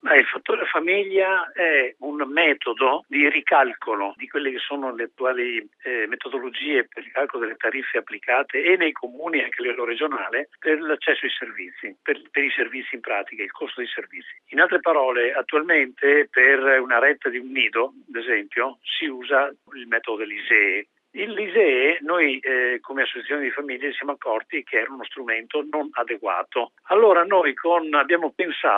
Il fattore famiglia è un metodo di ricalcolo di quelle che sono le attuali metodologie per il calcolo delle tariffe applicate e nei comuni e anche a livello regionale per l'accesso ai servizi, per i servizi in pratica, il costo dei servizi. In altre parole, attualmente per una retta di un nido, ad esempio, si usa il metodo dell'ISEE. L'ISEE noi come associazione di famiglie ci siamo accorti che era uno strumento non adeguato. Allora noi abbiamo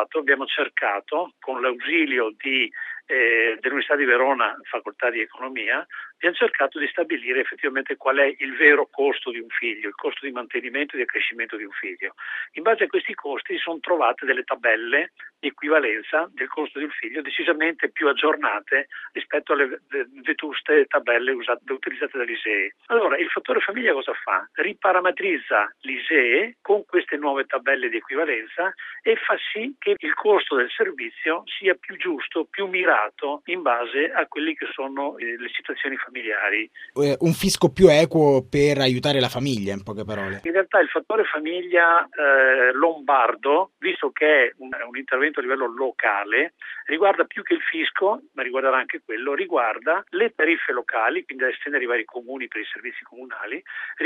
cercato con l'ausilio dell'Università di Verona, facoltà di economia, abbiamo cercato di stabilire effettivamente qual è il vero costo di un figlio, il costo di mantenimento e di accrescimento di un figlio. In base a questi costi si sono trovate delle tabelle di equivalenza del costo di un figlio decisamente più aggiornate rispetto alle vetuste tabelle utilizzate dall'ISEE. Allora, il fattore famiglia cosa fa? Riparametrizza l'ISEE con queste nuove tabelle di equivalenza e fa sì che il costo del servizio sia più giusto, più mirato in base a quelli che sono le situazioni familiari. Un fisco più equo per aiutare la famiglia, in poche parole. In realtà il fattore famiglia lombardo, visto che è un intervento a livello locale, riguarda più che il fisco, ma riguarderà anche quello, riguarda le tariffe locali, quindi da estendere ai vari comuni per i servizi comunali,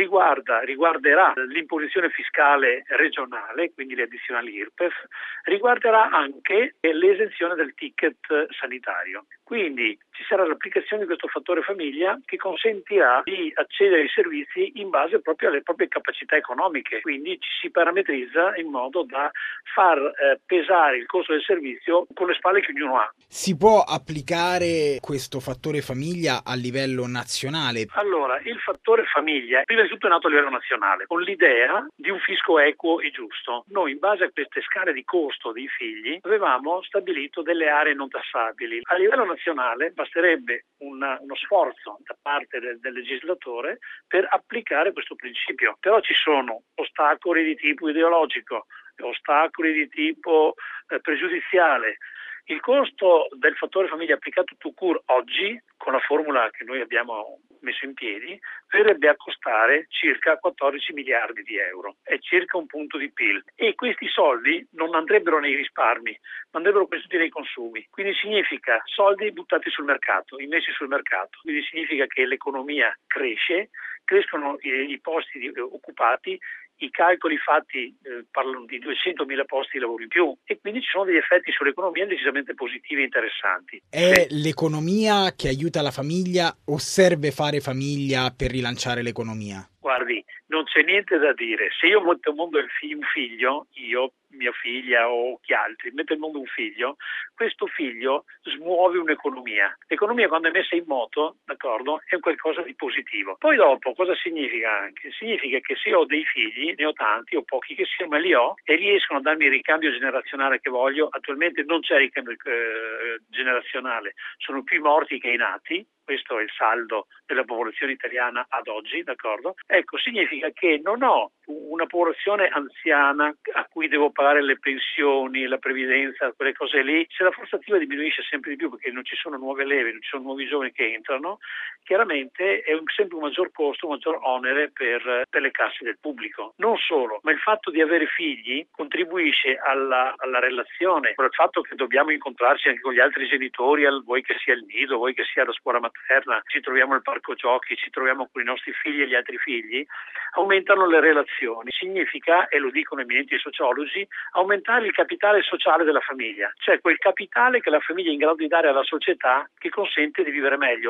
riguarderà l'imposizione fiscale regionale, quindi le addizionali IRPEF, riguarderà anche l'esenzione del ticket sanitario. Quindi ci sarà l'applicazione di questo fattore famiglia che consentirà di accedere ai servizi in base proprio alle proprie capacità economiche, quindi ci si parametrizza in modo da far pesare il costo del servizio con le spalle che ognuno ha. Si può applicare questo fattore famiglia a livello nazionale? Allora, il fattore famiglia prima di tutto è nato a livello nazionale, con l'idea di un fisco equo e giusto. Noi in base a queste scale di costo dei figli avevamo stabilito delle aree non tassabili. A livello nazionale basterebbe uno sforzo da parte del legislatore per applicare questo principio, però ci sono ostacoli di tipo ideologico, ostacoli di tipo pregiudiziale. Il costo del fattore famiglia applicato tout court oggi, con la formula che noi abbiamo messo in piedi, verrebbe a costare circa 14 miliardi di euro, è circa un punto di PIL. E questi soldi non andrebbero nei risparmi, ma andrebbero prestati nei consumi. Quindi significa soldi buttati sul mercato, immessi sul mercato. Quindi significa che l'economia cresce, crescono i posti occupati, i calcoli fatti parlano di 200.000 posti di lavoro in più e quindi ci sono degli effetti sull'economia decisamente positivi e interessanti. È l'economia che aiuta la famiglia o serve fare famiglia per rilanciare l'economia? Guardi, non c'è niente da dire. Se io metto al mondo un figlio, io, mia figlia o chi altri, metto al mondo un figlio, questo figlio smuove un'economia. L'economia quando è messa in moto, d'accordo, è qualcosa di positivo. Poi dopo cosa significa anche? Significa che se ho dei figli, ne ho tanti o pochi che siano, ma li ho e riescono a darmi il ricambio generazionale che voglio. Attualmente non c'è ricambio generazionale, sono più i morti che i nati. Questo è il saldo della popolazione italiana ad oggi, d'accordo? Ecco, significa che non ho una popolazione anziana a cui devo pagare le pensioni, la previdenza, quelle cose lì. Se la forza attiva diminuisce sempre di più perché non ci sono nuove leve, non ci sono nuovi giovani che entrano, chiaramente è sempre un maggior costo, un maggior onere per le casse del pubblico. Non solo, ma il fatto di avere figli contribuisce alla relazione, con il fatto che dobbiamo incontrarci anche con gli altri genitori, vuoi che sia il nido, vuoi che sia la scuola materna, ci troviamo al parco giochi, ci troviamo con i nostri figli e gli altri figli, aumentano le relazioni. Significa, e lo dicono eminenti sociologi, aumentare il capitale sociale della famiglia, cioè quel capitale che la famiglia è in grado di dare alla società che consente di vivere meglio.